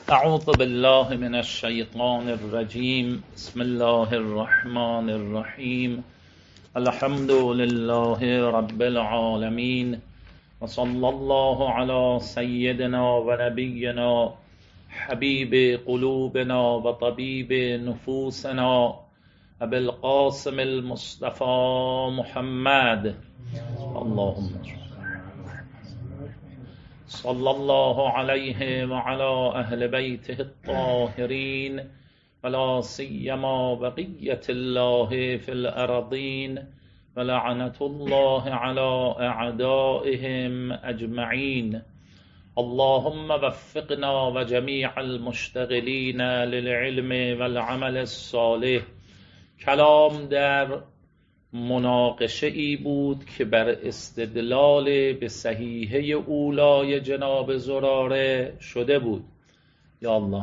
اعوذ بالله من الشیطان الرجیم. بسم الله الرحمن الرحیم. الحمد لله رب العالمین و صلی الله علی سیدنا و نبینا حبیب قلوبنا و طبیب نفوسنا ابی القاسم المصطفى محمد. اللهم صلی الله علیه و علی اهل بیته الطاهرین ولا سیما بقیة الله فی الارضین ولعنة الله علی اعدائهم اجمعین. اللهم وفقنا و جمیع المشتغلین للعلم والعمل الصالح. کلام در مناقشه ای بود که بر استدلال به صحیحه اولای جناب زراره شده بود. یا الله.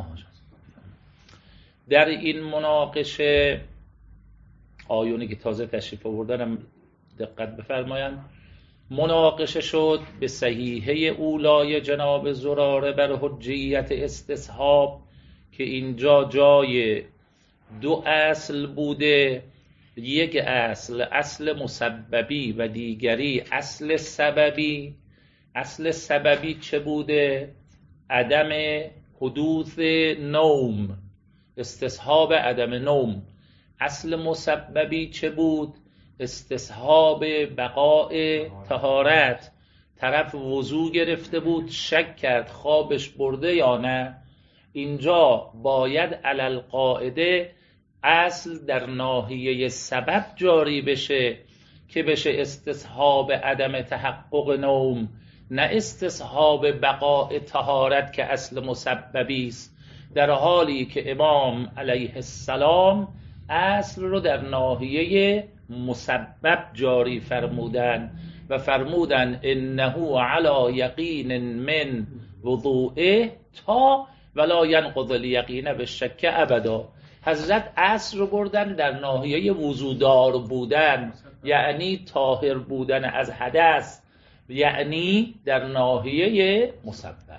در این مناقشه آیونی که تازه تشریف آوردنم دقت بفرمایند. مناقشه شد به صحیحه اولای جناب زراره بر حجیت استصحاب که اینجا جای دو اصل بوده، یک اصل مسببی و دیگری اصل سببی. اصل سببی چه بوده؟ عدم حدوث نوم، استصحاب عدم نوم. اصل مسببی چه بود؟ استصحاب بقاء طهارت. طرف وضو گرفته بود، شک کرد خوابش برده یا نه. اینجا باید علی القاعده اصل در ناحیه سبب جاری بشه که بشه استصحاب عدم تحقق نوم، نه استصحاب بقاء طهارت که اصل مسببی است، در حالی که امام علیه السلام اصل رو در ناحیه مسبب جاری فرمودن و فرمودن انه علی یقین من وضوئه تا ولا ینقض الیقین بالشک ابدا. حضرت اصل رو بردن در ناحیه وضودار بودن، یعنی طاهر بودن از حدث، یعنی در ناحیه مسبب.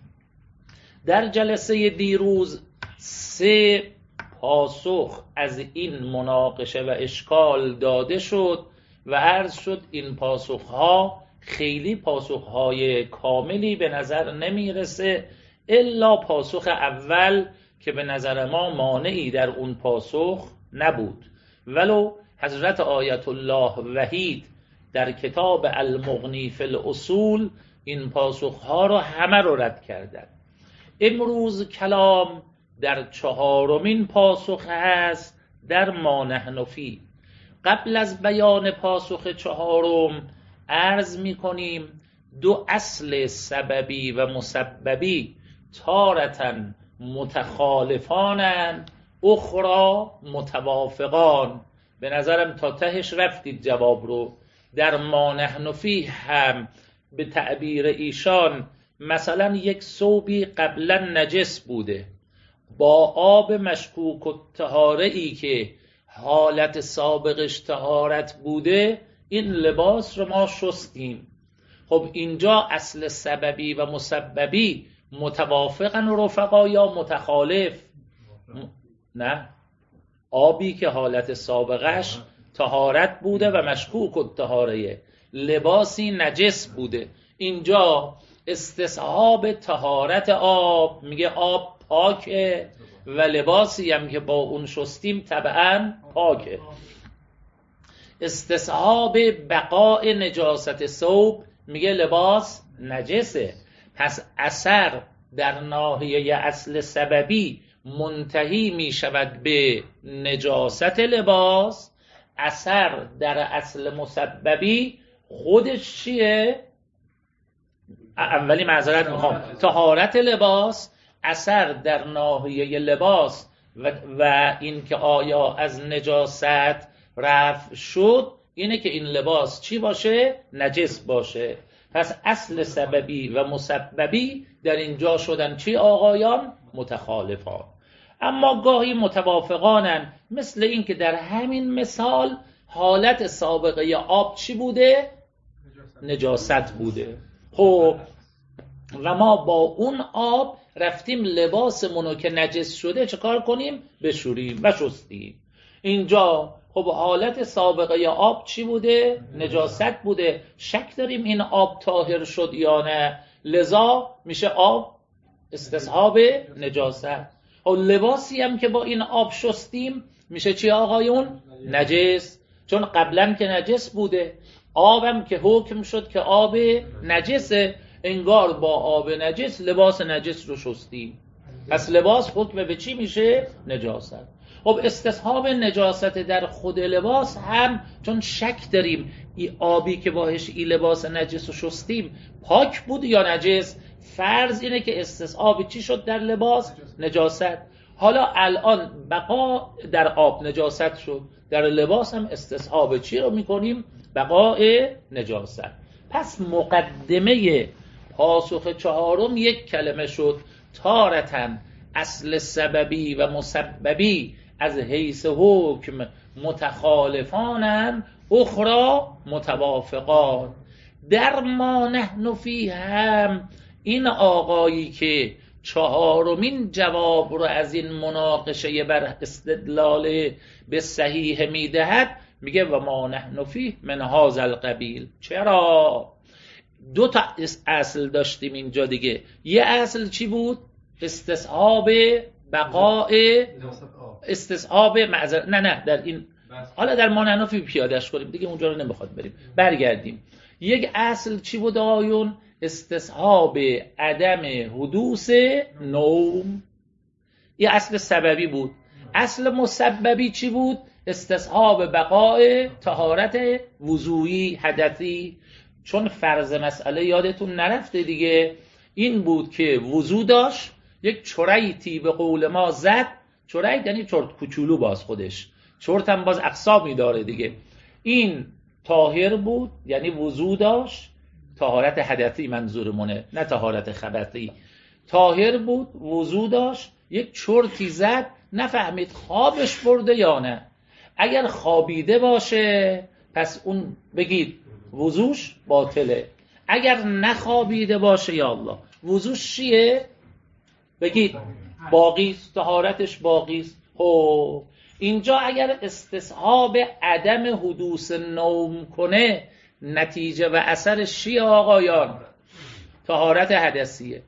در جلسه دیروز 3 پاسخ از این مناقشه و اشکال داده شد و عرض شد این پاسخها خیلی پاسخهای کاملی به نظر نمیرسه الا پاسخ اول که به نظر ما مانعی در اون پاسخ نبود، ولو حضرت آیت الله وحید در کتاب المغنی فی الاصول این پاسخها رو همه رو رد کردن. امروز کلام در 4مین پاسخ هست در ما نحن فیه. قبل از بیان پاسخ 4 عرض میکنیم 2 اصل سببی و مسببی تارتن متخالفانند اخرى متوافقان. به نظرم تا تهش رفتید جواب رو. در ما نحن فیه هم به تعبیر ایشان مثلا یک ثوبی قبلا نجس بوده، با آب مشکوک و طهاره ای که حالت سابقش طهارت بوده این لباس رو ما شستیم. خب اینجا اصل سببی و مسببی متوافقن و رفقا یا متخالف؟ نه، آبی که حالت سابقش طهارت بوده و مشکوک و طهاره، لباسی نجس بوده. اینجا استصحاب طهارت آب، میگه آب پاکه و لباسی هم که با اون شستیم طبعا پاکه. استصحاب بقاء نجاست ثوب، میگه لباس نجسه. پس اثر در ناحیه اصل سببی منتهی می شود به نجاست لباس، اثر در اصل مسببی خودش چیه؟ اولی معذرت میخوام، طهارت لباس، اثر در ناحیه لباس و این که آیا از نجاست رفع شد اینه که این لباس چی باشه؟ نجس باشه. پس اصل سببی و مسببی در اینجا شدن چی آقایان؟ متخالفان. اما گاهی متوافقانن، مثل این که در همین مثال حالت سابقه آب چی بوده؟ نجاست بوده. خب و ما با اون آب رفتیم لباسمونو که نجس شده چه کار کنیم؟ بشوریم و شستیم. اینجا خب حالت سابقه آب چی بوده؟ نجاست بوده. شک داریم این آب طاهر شد یا نه، لذا میشه آب استصحاب نجاست. و لباسی هم که با این آب شستیم میشه چی آقایون؟ نجس، چون قبلا که نجس بوده. آبم که حکم شد که آب نجسه، انگار با آب نجس لباس نجس رو شستیم، پس لباس حکم به چی میشه؟ نجاست. خب استصحاب نجاست در خود لباس هم چون شک داریم این آبی که باهش این لباس نجس رو شستیم پاک بود یا نجس، فرض اینه که استصحاب چی شد در لباس؟ نجاست. حالا الان بقا در آب نجاست شد، در لباس هم استصحاب چی رو میکنیم؟ بقای نجاست. پس مقدمه پاسخ چهارم یک کلمه شد، تارتن اصل سببی و مسببی از حیث حکم متخالفانن اخرى متوافقان. در ما نحن فیه هم این آقایی که چهارمین جواب رو از این مناقشه بر استدلال به صحیح میدهد، میگه و ما نحن فیه من هذا القبیل. چرا؟ دو تا اصل داشتیم اینجا دیگه. یه اصل چی بود؟ استصحاب بقای، استصحاب معذرت، نه در این حالا در ما نحن فیه پیادهش کنیم دیگه، اونجا رو نمیخواد بریم، برگردیم. یک اصل چی بود آیون؟ استصحاب عدم حدوث نوم، یه اصل سببی بود. اصل مسببی چی بود؟ استصحاب بقای طهارت وضوئی حدثی. چون فرض مسئله یادتون نرفته دیگه، این بود که وضو داشت، یک چریتی به قول ما زد، چریت یعنی چرت کوچولو، باز خودش چرت هم باز اقسامی داره دیگه. این طاهر بود یعنی وضو داشت، طهارت حدثی منظورمونه نه طهارت خبثی. طاهر بود، وضو داشت، یک چرتی زد، نفهمید خوابش برده یا نه. اگر خوابیده باشه پس اون بگید وضوش باطله، اگر نخوابیده باشه یا الله وضوش چیه؟ بگید باقیست، طهارتش باقیست. خب اینجا اگر استصحاب عدم حدوث نوم کنه، نتیجه و اثرش چیه آقایان؟ طهارت حدثیه.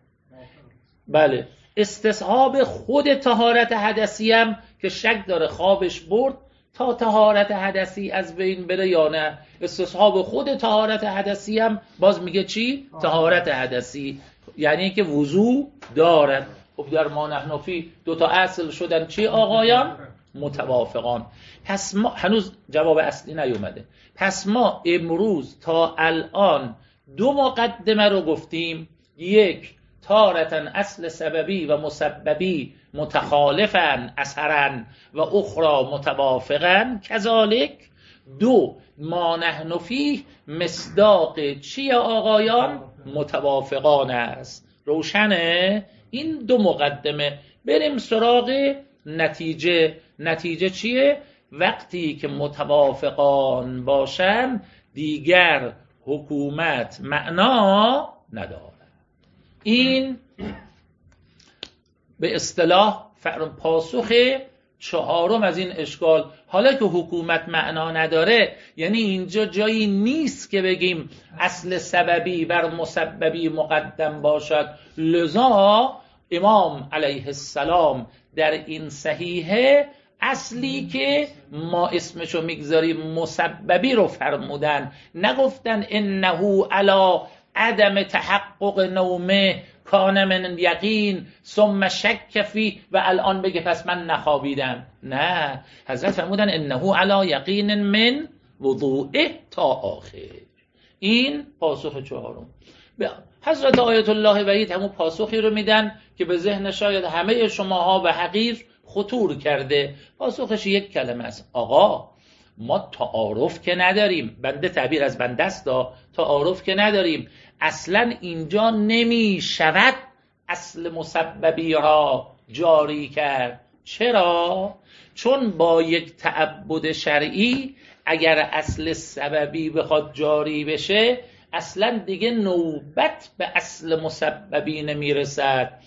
بله، استصحاب خود طهارت حدثی هم که شک داره خوابش برد تا طهارت حدثی از بین بره یا نه، استصحاب خود طهارت حدثی هم باز میگه چی؟ طهارت حدثی، یعنی که وضو دارد. خب در ما نحن فیه دو تا اصل شدن چی آقایان؟ متوافقان. پس ما هنوز جواب اصلی نیومده. پس ما امروز تا الان دو مقدمه رو گفتیم، یک تارتن اصل سببی و مسببی متخالفن اثرن و اخرى متوافقن کذالک. دو ما نحن فیه مصداق چیه آقایان؟ متوافقان است. روشنه؟ این دو مقدمه. بریم سراغ نتیجه. نتیجه چیه؟ وقتی که متوافقان باشن دیگر حکومت معنا نداره. این به اصطلاح پاسخ چهارم از این اشکال. حالا که حکومت معنا نداره یعنی اینجا جایی نیست که بگیم اصل سببی بر مسببی مقدم باشد. لذا امام علیه السلام در این صحیحه اصلی که ما اسمشو میگذاریم مسببی رو فرمودن، نگفتن انه علی عدم تحقق نومه کان من یقین ثم شک فی و الان بگه پس من نخوابیدم. نه، حضرت فرمودن انه علی یقین من وضوئه تا آخر. این پاسخ چهارم. حضرت آیت الله وحید همون پاسخی رو میدن که به ذهن شاید همه شماها به حقیر خطور کرده. پاسخش یک کلمه است: آقا ما تعارف که نداریم، بنده تعبیر از بنده است، تعارف که نداریم، اصلا اینجا نمی شود اصل مسببی را جاری کرد. چرا؟ چون با یک تعبد شرعی اگر اصل سببی بخواد جاری بشه اصلا دیگه نوبت به اصل مسببی نمیرسد.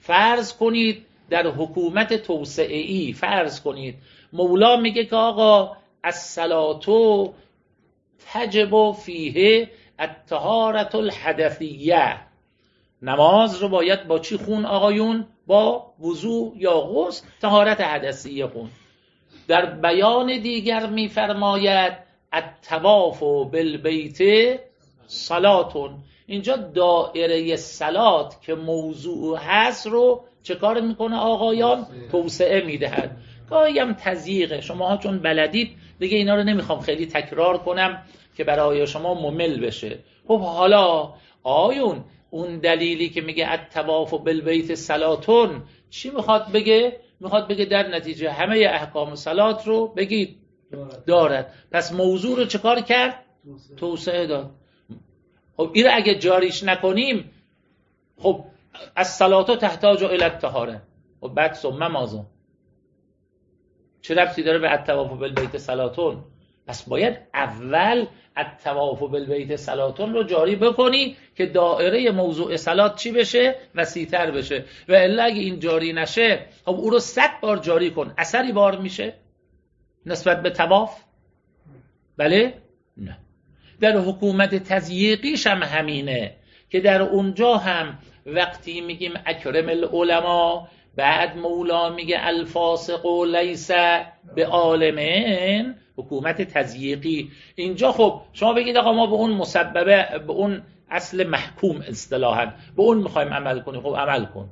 فرض کنید در حکومت توسعه‌ای، فرض کنید مولا میگه که آقا الصلاة تجب فیه الطهارة الحدثیه، نماز رو باید با چی خون آقایون؟ با وضو یا غسل، طهارت حدثیه خون. در بیان دیگر میفرماید الطواف بالبیت صلاتون، اینجا دایره صلات که موضوع هست رو چه کار میکنه آقایان؟ توسعه میدهد. گاهی هم تضییقه، شماها چون بلدید دیگه اینا رو نمیخوام خیلی تکرار کنم که برای شما ممل بشه. خب حالا آیون اون دلیلی که میگه الطواف بالبیت صلاتون چی میخواد بگه؟ میخواد بگه در نتیجه همه احکام صلات رو بگید دارد. پس موضوع رو چه کار کرد؟ توسعه داد. خب این رو اگه جاریش نکنیم، خب الصلاة تحتاج الی الطهاره، و بعد ثم ماذا؟ چه ربطی داره به الطواف بالبیت صلاتون؟ پس باید اول الطواف بالبیت صلاتون رو جاری بکنی که دایره موضوع صلات چی بشه؟ وسیع‌تر بشه. و الا اگه این جاری نشه، خب او رو 100 بار جاری کن، اثری بار میشه نسبت به طواف؟ بله؟ نه. در حکومت تضییقیش هم همینه که در اونجا هم وقتی میگیم اکرم العلماء، بعد مولا میگه الفاسق لیس به عالمین، حکومت تضییقی. اینجا خب شما بگید آقا ما به اون مسببه، به اون اصل محکوم اصطلاحاً به اون میخوایم عمل کنیم. خب عمل کن،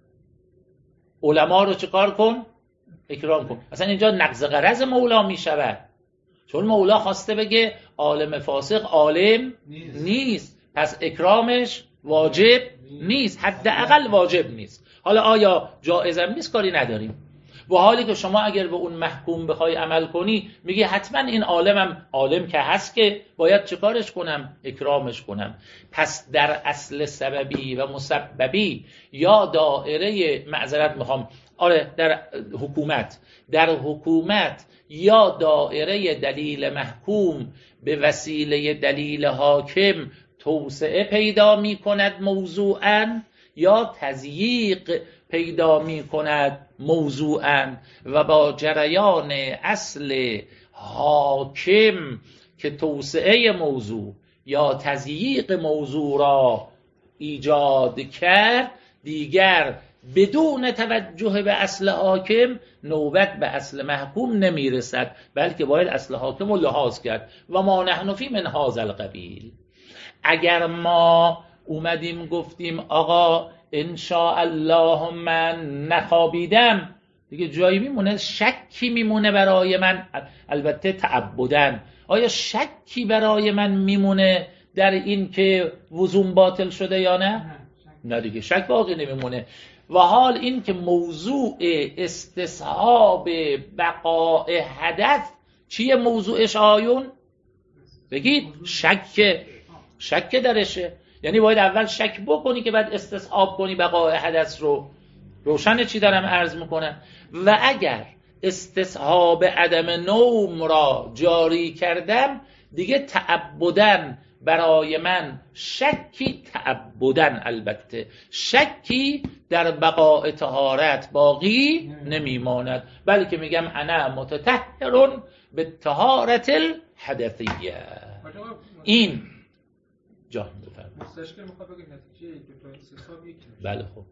علما رو چه کار کن؟ اکرام کن. اصلا اینجا نقض غرض مولا میشود، چون مولا خواسته بگه عالم فاسق عالم نیست، پس اکرامش واجب نیست، حداقل واجب نیست. حالا آیا جایزم نیست؟ کاری نداریم. و حالی که شما اگر به اون محکوم بخوای عمل کنی، میگه حتما این عالمم عالم که هست که باید چیکارش کنم؟ اکرامش کنم. پس در اصل سببی و مسببی یا دایره معذرت میخوام در حکومت یا دایره دلیل محکوم به وسیله دلیل حاکم توسعه پیدا می کند موضوعاً، یا تضییق پیدا می کند موضوعاً، و با جریان اصل حاکم که توسعه موضوع یا تضییق موضوع را ایجاد کرد، دیگر بدون توجه به اصل حاکم نوبت به اصل محکوم نمیرسد، بلکه باید اصل حاکم رو لحاظ کرد. و ما نحن فی من هذا القبیل. اگر ما اومدیم گفتیم آقا ان شاء الله من نخوابیدم، دیگه جایی میمونه؟ شکی میمونه برای من، البته تعبدن. آیا شکی برای من میمونه در این که وضوم باطل شده یا نه؟ نه دیگه شک باقی نمیمونه. و حال این که موضوع استصحاب بقاء حدث چیه موضوعش آیون؟ بگید شک درشه. یعنی باید اول شک بکنی که بعد استصحاب کنی بقاء حدث رو. روشنه چی دارم عرض میکنم؟ و اگر استصحاب عدم نوم را جاری کردم، دیگه تعبدن برای من شکی تعبدن، البته شکی در بقاء طهارت باقی نمیماند، بلکه میگم انا متطهر به طهارت الحدثیه. این جان بفرمایید. مستشکل میخواد بگه نتیجه که تو استصحاب یک. بله خب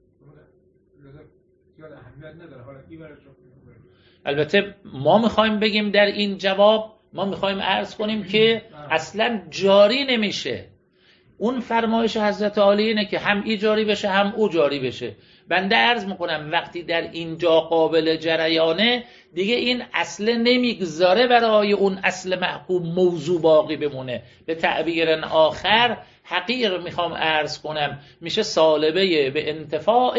زیاد اهمیت نداره. حالا این برای البته ما میخوایم بگیم در این جواب، ما میخوایم عرض کنیم که اصلا جاری نمیشه. اون فرمایش حضرت عالی اینه که هم ای جاری بشه هم او جاری بشه. بنده عرض میکنم وقتی در اینجا قابل جریانه، دیگه این اصل نمیگذاره برای اون اصل محکوم موضوع باقی بمونه. به تعبیر آخر حقیر میخوام عرض کنم، میشه سالبه به انتفاع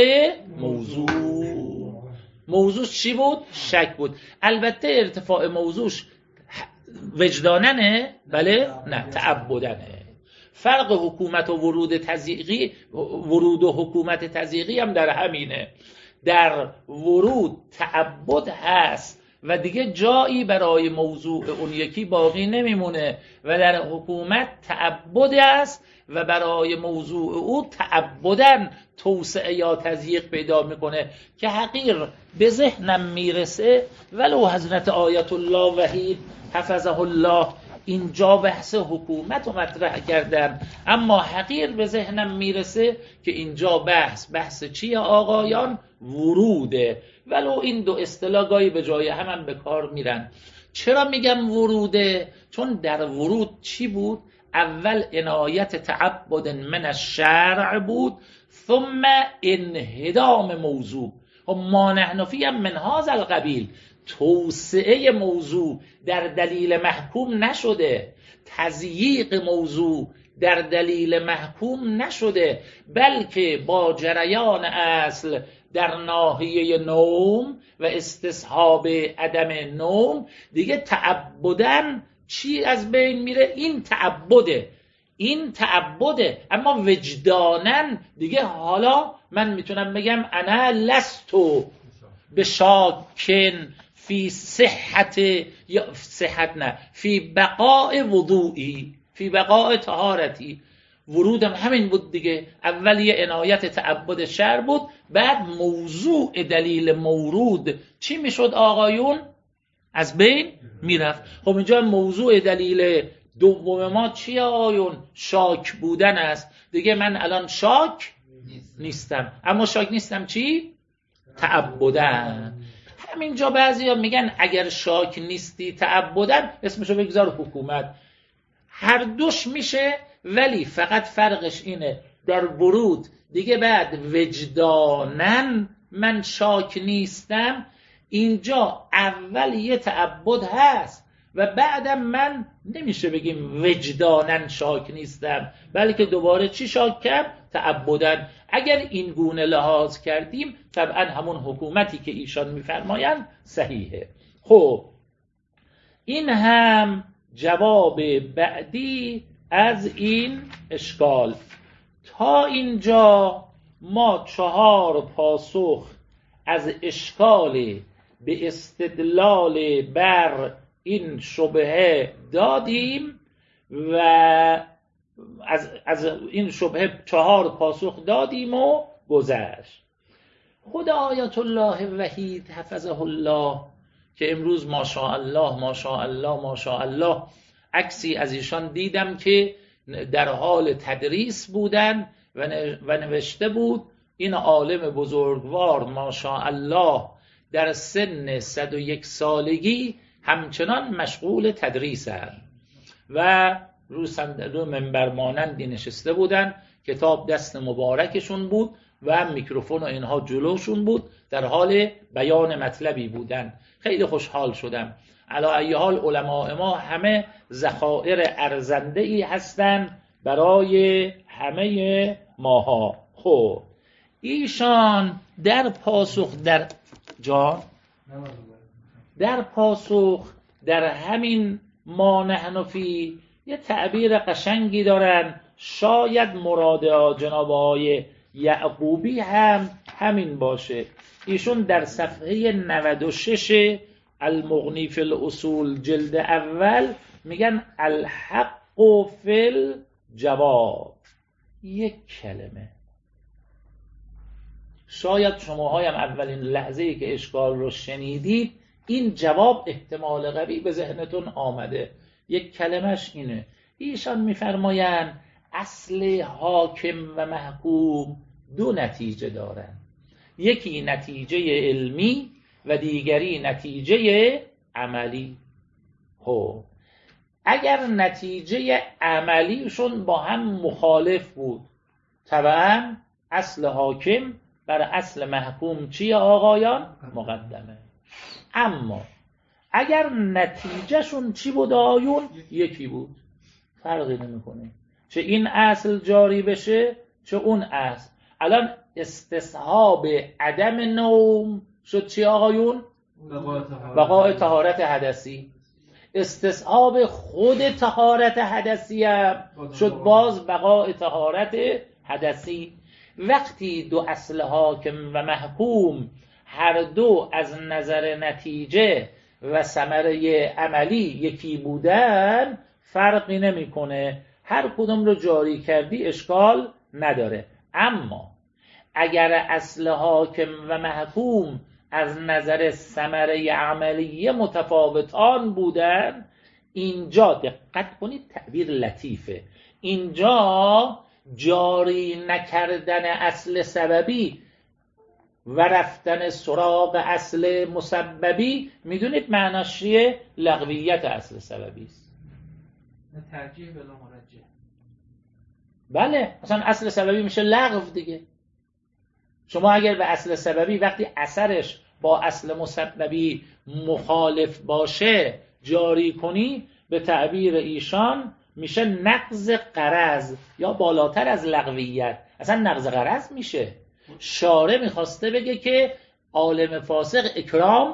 موضوع چی بود؟ شک بود. البته ارتفاع موضوعش وجداننه؟ بله؟ نه، تعبدنه. فرق حکومت و ورود و حکومت تضییقی هم در همینه. در ورود تعبد هست و دیگه جایی برای موضوع اون یکی باقی نمیمونه و در حکومت تعبد است و برای موضوع او تعبداً توسعه یا تضییق پیدا میکنه که حقیر به ذهنم میرسه. ولو حضرت آیت الله وحید حفظه الله اینجا بحث حکومت رو مطرح کردن، اما حقیر به ذهنم میرسه که اینجا بحث چیه آقایان؟ وروده. ولو این دو اصطلاح گاهی به جای هم به کار میرن. چرا میگم وروده؟ چون در ورود چی بود؟ اول عنایت تعبد من الشرع بود، ثم انهدام موضوع. ما نحن فی من هذا القبیل. توسعه موضوع در دلیل محکوم نشده، تضییق موضوع در دلیل محکوم نشده، بلکه با جریان اصل در ناحیه نوم و استصحاب عدم نوم دیگه تعبداً چی از بین میره؟ این تعبده. اما وجداناً دیگه حالا من میتونم بگم انا لستو به شاکن فی فی بقاء وضوئی، فی بقاء طهارتی. ورودم همین بود دیگه. اول یه عنایت تعبد شرع بود، بعد موضوع دلیل مورود چی میشد آقایون؟ از بین میرفت. خب اینجا موضوع دلیل دوم ما چیه آقایون؟ شاک بودن است دیگه. من الان شاک نیستم، اما شاک نیستم چی؟ تعبدن. همینجا بعضیا میگن اگر شاک نیستی تعبدن اسمشو بگذار حکومت. هر دوش میشه، ولی فقط فرقش اینه در ورود دیگه بعد وجدانن من شاک نیستم. اینجا اول یه تعبد هست و بعدم من نمیشه بگیم وجدانن شاک نیستم، بلکه دوباره چی شاک کرد؟ تعبدن. اگر این گونه لحاظ کردیم طبعا همون حکومتی که ایشان میفرمایند صحیحه. خب این هم جواب بعدی از این اشکال. تا اینجا ما 4 پاسخ از اشکال به استدلال بر این شبهه دادیم و از این شبهه 4 پاسخ دادیم و گذشت. خود آیت الله وحید حفظه الله که امروز ماشاءالله عکسی از ایشان دیدم که در حال تدریس بودن و نوشته بود این عالم بزرگوار ماشاءالله در سن 101 سالگی همچنان مشغول تدریسند و رو منبر مانندی نشسته بودن، کتاب دست مبارکشون بود و میکروفون و اینها جلوشون بود، در حال بیان مطلبی بودن. خیلی خوشحال شدم. علی ای حال علماء ما همه ذخایر ارزنده ای هستند برای همه ماها. خب ایشان در پاسخ در همین ما نحن فی یه تعبیر قشنگی دارن. شاید مراد جناب آقای یعقوبی هم همین باشه. ایشون در صفحه 96 المغنی فی الاصول جلد اول میگن الحق فی الجواب. یک کلمه. شاید شماها هم اولین لحظه‌ای که اشکال رو شنیدید این جواب احتمال قوی به ذهنتون آمده. یک کلمش اینه. ایشان میفرمایند اصل حاکم و محکوم 2 نتیجه دارن، یکی نتیجه علمی و دیگری نتیجه عملی. خب اگر نتیجه عملیشون با هم مخالف بود طبعا اصل حاکم بر اصل محکوم چیه آقایان؟ مقدمه. اما اگر نتیجهشون چی بود آقایون؟ یکی بود، فرقی نمیکنه چه این اصل جاری بشه چه اون اصل. الان استصحاب عدم نوم شد چی آقایون؟ بقاء طهارت حدثی. استصحاب خود طهارت حدثی هم شد باز بقاء طهارت حدثی. وقتی 2 اصل حاکم و محکوم هر دو از نظر نتیجه و ثمره عملی یکی بودن فرقی نمیکنه، هر کدوم رو جاری کردی اشکال نداره. اما اگر اصل حاکم و محکوم از نظر ثمره عملی متفاوتان بودن، اینجا دقت کنید تعبیر لطیفه، اینجا جاری نکردن اصل سببی و رفتن سراغ اصل مسببی، میدونید معناش چیه؟ لغویت اصل سببی است. ترجیح بلا مرجح. بله، مثلا اصل سببی میشه لغو دیگه. شما اگر به اصل سببی وقتی اثرش با اصل مسببی مخالف باشه جاری کنی، به تعبیر ایشان میشه نقض غرض یا بالاتر از لغویت، اصلا نقض غرض میشه. شارع میخواسته بگه که عالم فاسق اکرام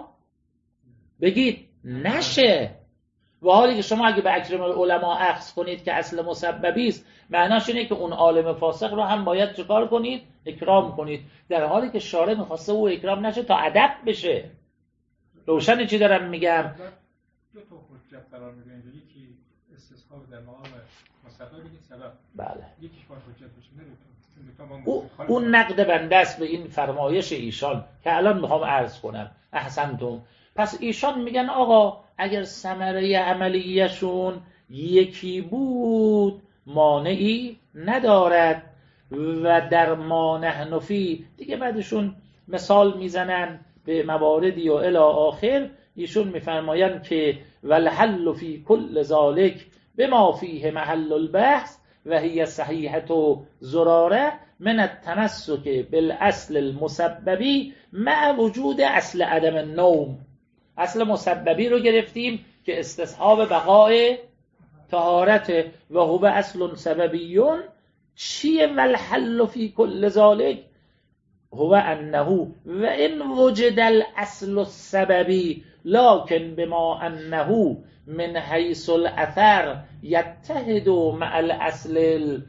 بگید نشه، و حالی که شما اگه به اکرم العلماء اخذ کنید که اصل مسببی است، معناش اینه که اون عالم فاسق رو هم باید چکار کنید؟ اکرام کنید، در حالی که شارع میخواسته او اکرام نشه تا ادب بشه. روشن چی دارم میگم؟ دو تا حجت قرار میده، یکی استصحاب در مقام مسبب، یکی سبب. بله. یکیش باید حجت بشه، اون نقد بنده است به این فرمایش ایشان که الان میخوام عرض کنم. احسنتم. پس ایشان میگن آقا اگر ثمره عملیشون یکی بود مانعی ندارد، و در ما نحن فی دیگه بعدشون مثال میزنن به مواردی و الی آخر. ایشون میفرمایند که والحل فی کل ذالک بما فیه محل البحث و هی صحیحت و زراره من التمسک بالاصل المسببی مع وجود اصل عدم النوم. اصل مسببی رو گرفتیم که استصحاب بقای طهارت و هو اصل سببیون. چیه والحل فی کل ذالک؟ هو انه و ان وجد الاصل السببی لكن بما انه من حیث الاثر یتحد مع الاصل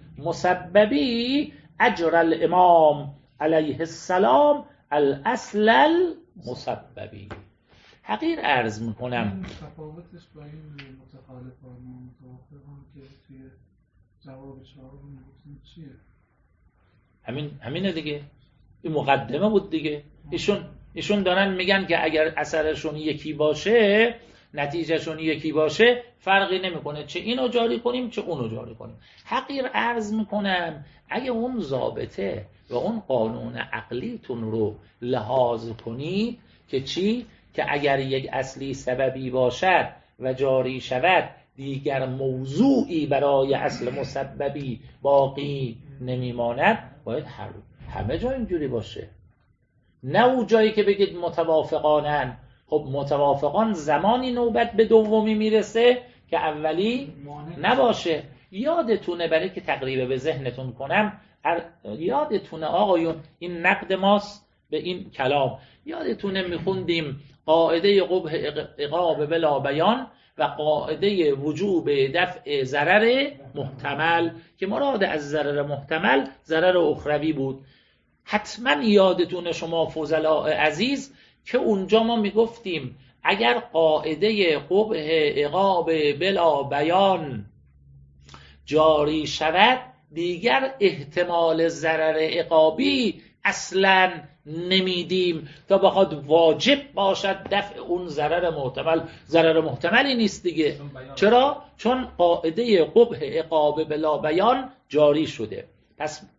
المسببی اجر الامام علیه السلام الاصل المسببی. حقیر عرض میکنم تفاوتش با این متخالفان و متوافقان که توی جواب چهارم میگفتیم چیه؟ همینه دیگه، این مقدمه بود دیگه. ایشون دارن میگن که اگر اثرشون یکی باشه، نتیجهشون یکی باشه، فرقی نمیکنه چه اینو جاری کنیم چه اونو جاری کنیم. حقیر عرض میکنم اگه اون ضابطه و اون قانون عقلیتون رو لحاظ کنید که چی؟ که اگر یک اصلی سببی باشد و جاری شود دیگر موضوعی برای اصل مسببی باقی نمیماند، باید همه جا اینجوری باشه، نه اون جایی که بگید متوافقانن. خب متوافقان زمانی نوبت به دومی میرسه که اولی نباشه. یادتونه، برای که تقریبا به ذهنتون کنم، یادتونه آقایون این نقد ماست به این کلام، یادتونه میخوندیم قاعده قبح عقاب بلا بیان و قاعده وجوب دفع ضرر محتمل، که مراد از ضرر محتمل ضرر اخروی بود. حتما یادتونه شما فضلاء عزیز که اونجا ما میگفتیم اگر قاعده قبح عقاب بلا بیان جاری شود دیگر احتمال ضرر عقابی اصلا نمیدیم تا بخواد واجب باشد دفع اون ضرر محتمل. ضرر محتملی نیست دیگه. چرا؟ چون قاعده قبح عقاب بلا بیان جاری شده. پس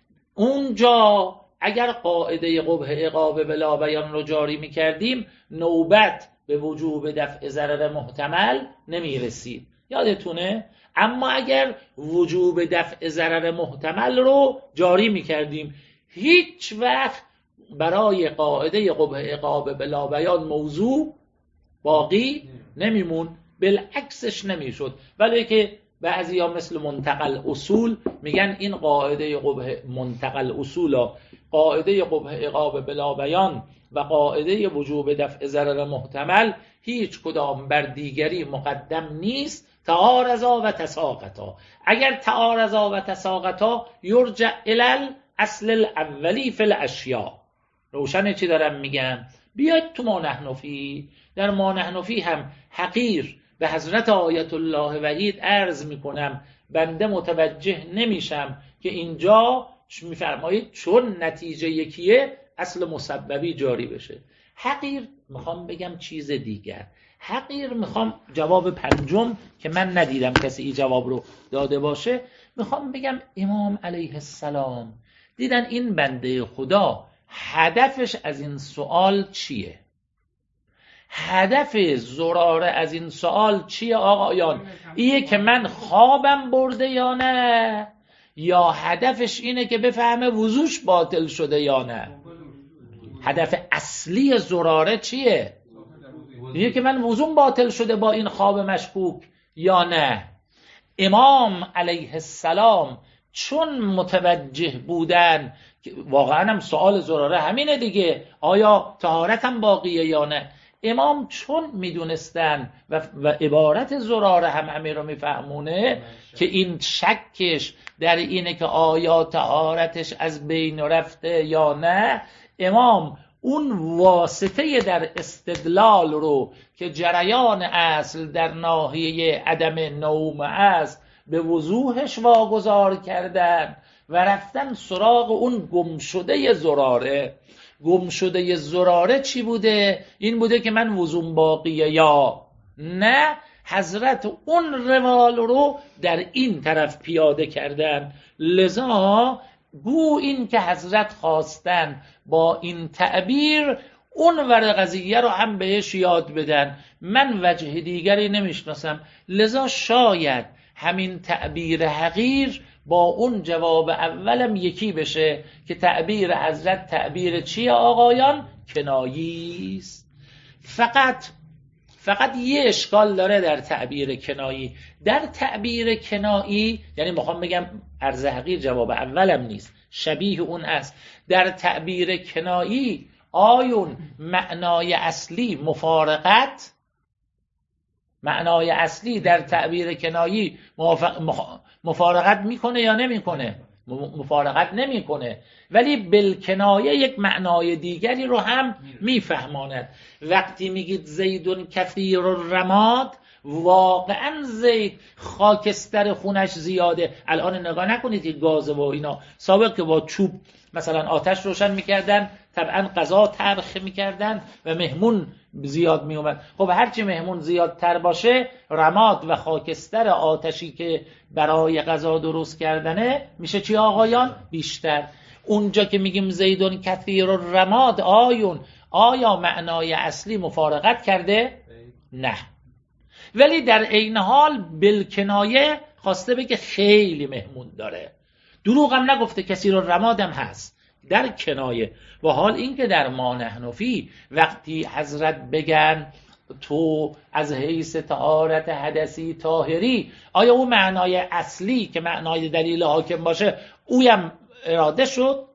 اونجا اگر قاعده قبح عقاب بلا بیان رو جاری میکردیم نوبت به وجوب دفع ضرر محتمل نمیرسید، یادتونه؟ اما اگر وجوب دفع ضرر محتمل رو جاری میکردیم هیچ وقت برای قاعده قبح عقاب بلا بیان موضوع باقی نمیمون، بالعکسش نمیشد. ولی که بعضیا مثل منتقل اصول میگن این قاعده قبح منتقل اصول، قاعده قبح عقاب بلا بیان و قاعده وجوب دفع ضرر محتمل هیچ کدام بر دیگری مقدم نیست، تعارضا و تساقطا. اگر تعارضا و تساقطا یرجع الی الاصل الاولی فی الاشیاء. روشنه چی دارم میگم؟ بیاید تو ما نحن فیه. در ما نحن فیه هم حقیر به حضرت آیت الله وحید عرض میکنم بنده متوجه نمیشم که اینجا میفرمایید چون نتیجه یکیه اصل مسببی جاری بشه. حقیر میخوام بگم چیز دیگر. حقیر میخوام جواب پنجم که من ندیدم کسی این جواب رو داده باشه، میخوام بگم امام علیه السلام دیدن این بنده خدا هدفش از این سوال چیه؟ هدف زراره از این سوال چیه آقایان؟ ایه که من خوابم برده یا نه؟ یا هدفش اینه که بفهمه وضوش باطل شده یا نه؟ هدف اصلی زراره چیه؟ اینه که من وضوم باطل شده با این خواب مشکوک یا نه؟ امام علیه السلام چون متوجه بودن، واقعا هم سوال زراره همینه دیگه، آیا طهارتم باقیه یا نه؟ امام چون میدونستن و عبارت زراره هم همین رو میفهمونه که این شکش در اینه که آیا طهارتش از بین رفته یا نه، امام اون واسطه در استدلال رو که جریان اصل در ناحیه عدم نوم است به وضوحش واگذار کردن و رفتن سراغ اون گمشده زراره. گمشده زراره چی بوده؟ این بوده که من وضوم باقیه یا نه. حضرت اون روال رو در این طرف پیاده کردن. لذا گو این که حضرت خواستن با این تعبیر اون ور قضیه رو هم بهش یاد بدن. من وجه دیگری نمیشناسم، لذا شاید همین تعبیر حقیر با اون جواب اولم یکی بشه که تعبیر حضرت تعبیر چیه آقایان؟ کنایی است. فقط یه اشکال داره در تعبیر کنایی. در تعبیر کنایی، یعنی میخوام بگم عرض حقیر جواب اولم نیست، شبیه اون است. در تعبیر کنایی آیون معنای اصلی مفارقت، معنای اصلی در تعبیر کنایی مفارقت میکنه یا نمیکنه؟ مفارقت نمیکنه، ولی بالکنایه یک معنای دیگری رو هم میفهماند. وقتی میگید زیدون کثیر الرماد، واقعا زید خاکستر خونش زیاده. الان نگاه نکنید که گاز و اینا، سابق که با چوب مثلا آتش روشن میکردن طبعا غذا ترخ میکردن و مهمون زیاد میومد. خب هرچی مهمون زیادتر باشه رماد و خاکستر آتشی که برای غذا درست کردنه میشه چی آقایان؟ بیشتر. اونجا که میگیم زیدون کثیر الرماد آیا معنای اصلی مفارقت کرده؟ نه، ولی در عین حال بالکنایه خواسته بگه خیلی مهمون داره. دروغ هم نگفته، کثیر الرماد هم هست در کنایه. و حال این که در ما نحن فیه وقتی حضرت بگن تو از حیث طهارت حدثی طاهری، آیا اون معنای اصلی که معنای دلیل حاکم باشه اویم اراده شد؟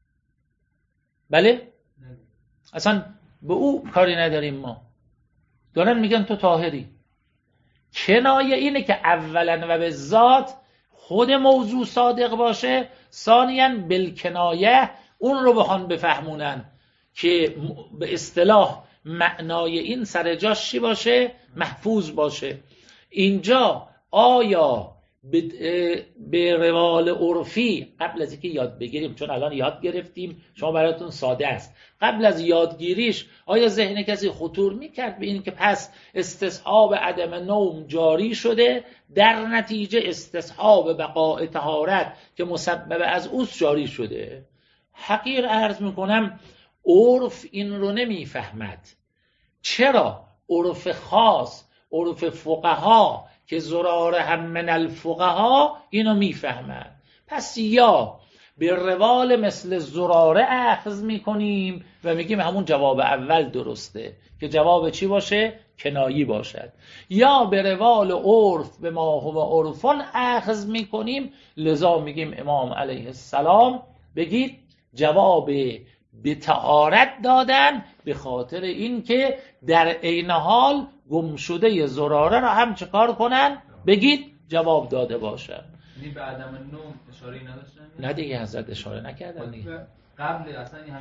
بله؟ اصلا به او کاری نداریم ما. دارن میگن تو طاهری. کنایه اینه که اولا و به ذات خود موضوع صادق باشه، ثانیاً بالکنایه اون رو بخوان بفهمونن که به اصطلاح معنای این سر جاش چی باشه؟ محفوظ باشه. اینجا آیا به روال عرفی قبل از اینکه یاد بگیریم، چون الان یاد گرفتیم شما براتون ساده است، قبل از یادگیریش آیا ذهن کسی خطور میکرد به این که پس استصحاب عدم نوم جاری شده، در نتیجه استصحاب بقاء طهارت که مسبب از اوست جاری شده؟ حقیر عرض میکنم عرف این رو نمیفهمد. چرا؟ عرف خاص، عرف فقها که زراره هم من الفقها اینو میفهمد. پس یا به روال مثل زراره اخذ میکنیم و میگیم همون جواب اول درسته که جواب چی باشه؟ کنایی باشد، یا به روال عرف به ما هو عرفان اخذ میکنیم. لذا میگیم امام علیه السلام بگید جواب به طهارت دادن به خاطر این که در عین حال گمشده زراره را هم چه کار کنن؟ بگید جواب داده باشن. یعنی به عدم نوم اشاره نداشتن؟ نه دیگه حضرت اشاره نکردن دیگه. قبل اصلا همین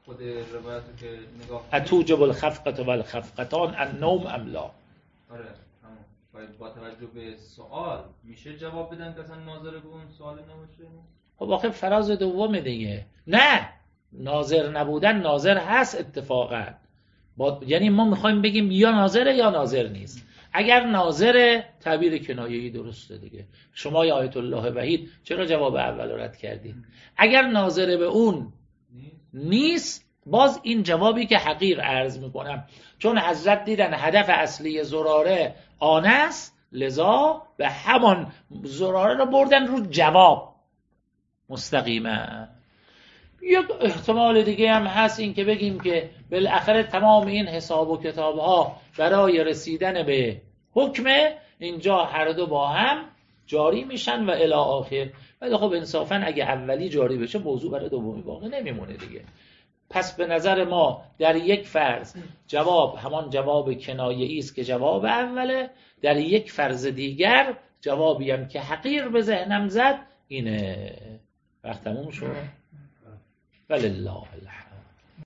خود روایت رو که نگاه اتوجب الخفقة و الخفقتان النوم ام لا. آره همون باید با توجه به سوال میشه جواب بدن که اصلا ناظر به اون سوال نباشه. خب آخه فراز دومه دیگه. نه ناظر نبودن ناظر هست اتفاقا. یعنی ما میخوایم بگیم یا ناظره یا ناظر نیست. اگر ناظر تعبیر کنایه‌ای درسته دیگه. شما یا آیت الله وحید چرا جواب اول رو رد کردید؟ اگر ناظر به اون نیست باز این جوابی که حقیر عرض میکنم، چون حضرت دیدن هدف اصلی زراره آن است، لذا به همان زراره رو بردن رو جواب مستقیما. یک احتمال دیگه هم هست این که بگیم که بالاخره تمام این حساب و کتاب ها برای رسیدن به حکم اینجا هر دو با هم جاری میشن و الی آخر. ولی خب انصافا اگه اولی جاری بشه موضوع برای دومی باقی نمیمونه دیگه. پس به نظر ما در یک فرض جواب همان جواب کنایه‌ای است که جواب اوله، در یک فرض دیگر جوابی هم که حقیر به ذهنم زد اینه. وقت تموم شد. ولله الحمد.